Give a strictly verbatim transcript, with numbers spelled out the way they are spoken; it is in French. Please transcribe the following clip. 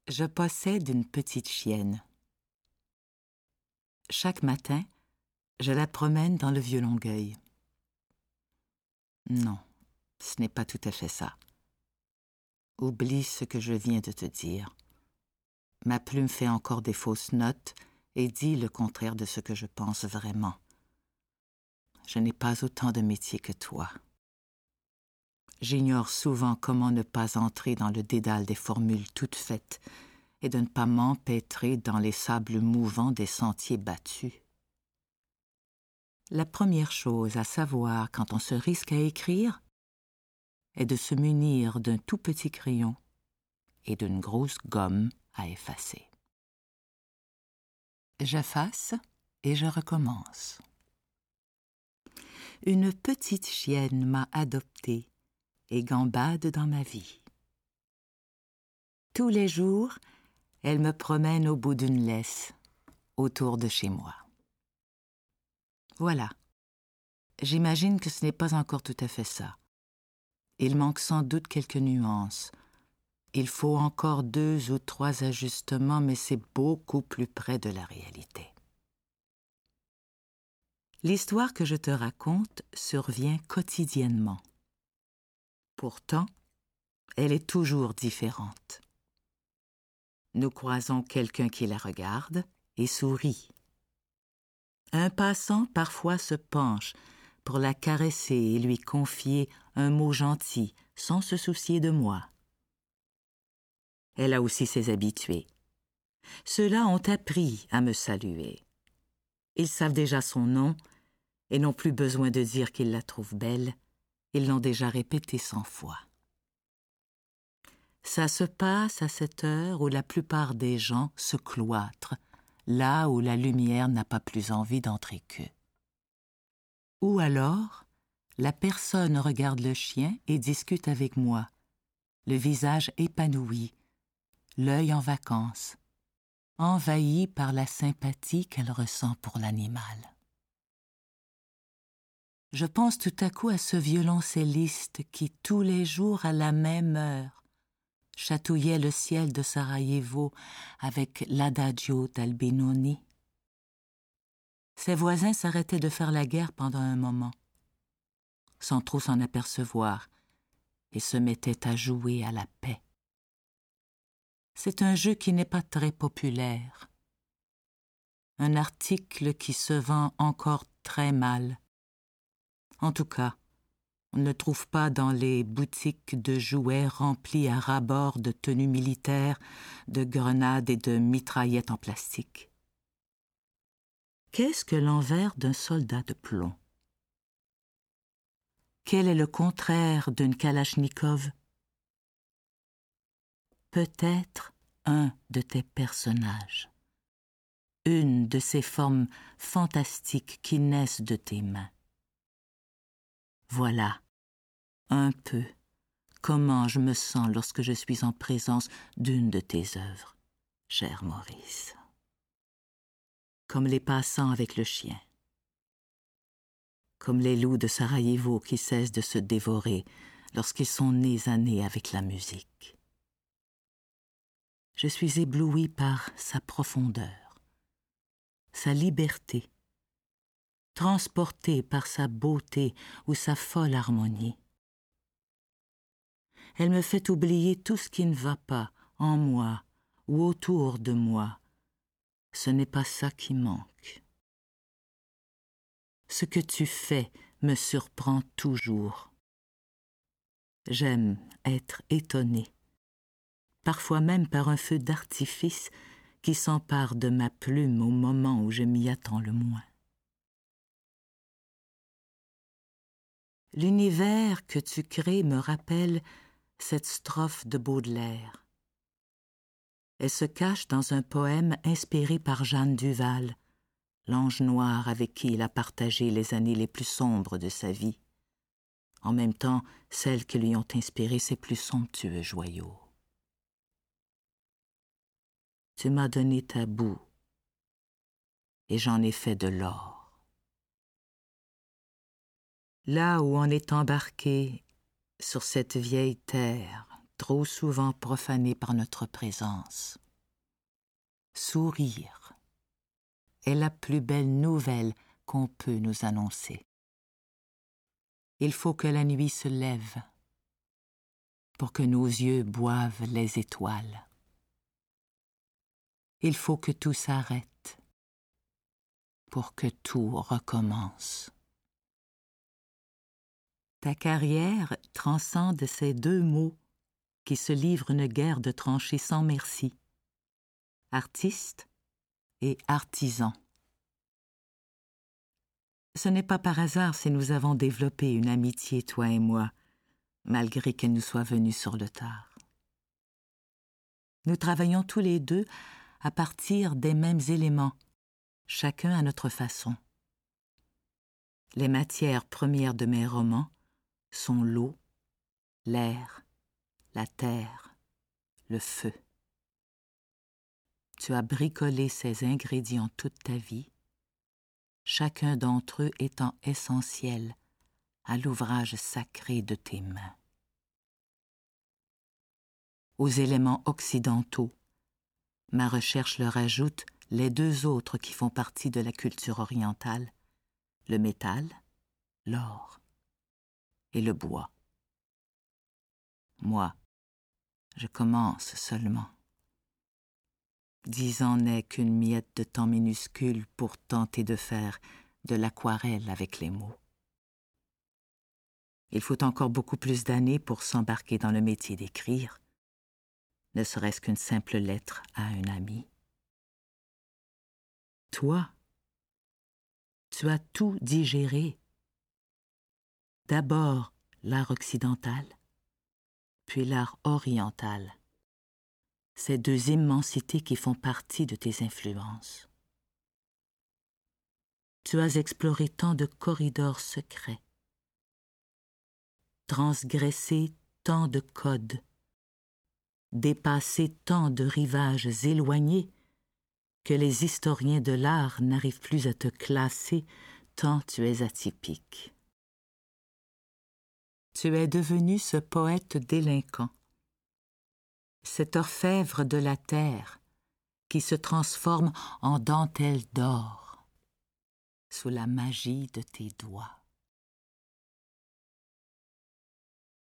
Je possède une petite chienne. Chaque matin, je la promène dans le vieux Longueuil. Non, ce n'est pas tout à fait ça. Oublie ce que je viens de te dire. Ma plume fait encore des fausses notes et dit le contraire de ce que je pense vraiment. Je n'ai pas autant de métier que toi. J'ignore souvent comment ne pas entrer dans le dédale des formules toutes faites et de ne pas m'empêtrer dans les sables mouvants des sentiers battus. La première chose à savoir quand on se risque à écrire est de se munir d'un tout petit crayon et d'une grosse gomme à effacer. J'efface et je recommence. Une petite chienne m'a adoptée et gambade dans ma vie. Tous les jours, elle me promène au bout d'une laisse, autour de chez moi. Voilà. J'imagine que ce n'est pas encore tout à fait ça. Il manque sans doute quelques nuances. Il faut encore deux ou trois ajustements, mais c'est beaucoup plus près de la réalité. L'histoire que je te raconte survient quotidiennement. Pourtant, elle est toujours différente. Nous croisons quelqu'un qui la regarde et sourit. Un passant parfois se penche pour la caresser et lui confier un mot gentil sans se soucier de moi. Elle a aussi ses habitués. Ceux-là ont appris à me saluer. Ils savent déjà son nom et n'ont plus besoin de dire qu'ils la trouvent belle. Ils l'ont déjà répété cent fois. Ça se passe à cette heure où la plupart des gens se cloîtrent, là où la lumière n'a pas plus envie d'entrer qu'eux. Ou alors, la personne regarde le chien et discute avec moi, le visage épanoui, l'œil en vacances, envahi par la sympathie qu'elle ressent pour l'animal. Je pense tout à coup à ce violoncelliste qui, tous les jours à la même heure, chatouillait le ciel de Sarajevo avec l'Adagio d'Albinoni. Ses voisins s'arrêtaient de faire la guerre pendant un moment, sans trop s'en apercevoir, et se mettaient à jouer à la paix. C'est un jeu qui n'est pas très populaire, un article qui se vend encore très mal. En tout cas, on ne le trouve pas dans les boutiques de jouets remplies à ras-bord de tenues militaires, de grenades et de mitraillettes en plastique. Qu'est-ce que l'envers d'un soldat de plomb? Quel est le contraire d'une kalachnikov? Peut-être un de tes personnages, une de ces formes fantastiques qui naissent de tes mains. Voilà, un peu, comment je me sens lorsque je suis en présence d'une de tes œuvres, cher Maurice. Comme les passants avec le chien. Comme les loups de Sarajevo qui cessent de se dévorer lorsqu'ils sont nez à nez avec la musique. Je suis ébloui par sa profondeur, sa liberté, transportée par sa beauté ou sa folle harmonie. Elle me fait oublier tout ce qui ne va pas en moi ou autour de moi. Ce n'est pas ça qui manque. Ce que tu fais me surprend toujours. J'aime être étonnée, parfois même par un feu d'artifice qui s'empare de ma plume au moment où je m'y attends le moins. L'univers que tu crées me rappelle cette strophe de Baudelaire. Elle se cache dans un poème inspiré par Jeanne Duval, l'ange noir avec qui il a partagé les années les plus sombres de sa vie, en même temps celles qui lui ont inspiré ses plus somptueux joyaux. Tu m'as donné ta boue, et j'en ai fait de l'or. Là où on est embarqué sur cette vieille terre trop souvent profanée par notre présence. Sourire est la plus belle nouvelle qu'on peut nous annoncer. Il faut que la nuit se lève pour que nos yeux boivent les étoiles. Il faut que tout s'arrête pour que tout recommence. Ta carrière transcende ces deux mots qui se livrent une guerre de tranchées sans merci. Artiste et artisan. Ce n'est pas par hasard si nous avons développé une amitié, toi et moi, malgré qu'elle nous soit venue sur le tard. Nous travaillons tous les deux à partir des mêmes éléments, chacun à notre façon. Les matières premières de mes romans sont l'eau, l'air, la terre, le feu. Tu as bricolé ces ingrédients toute ta vie, chacun d'entre eux étant essentiel à l'ouvrage sacré de tes mains. Aux éléments occidentaux, ma recherche leur ajoute les deux autres qui font partie de la culture orientale, le métal, l'or et le bois. Moi, je commence seulement. Dix ans n'est qu'une miette de temps minuscule pour tenter de faire de l'aquarelle avec les mots. Il faut encore beaucoup plus d'années pour s'embarquer dans le métier d'écrire, ne serait-ce qu'une simple lettre à un ami. Toi, tu as tout digéré. D'abord l'art occidental, puis l'art oriental. Ces deux immensités qui font partie de tes influences. Tu as exploré tant de corridors secrets, transgressé tant de codes, dépassé tant de rivages éloignés que les historiens de l'art n'arrivent plus à te classer tant tu es atypique. Tu es devenu ce poète délinquant, cet orfèvre de la terre qui se transforme en dentelle d'or sous la magie de tes doigts.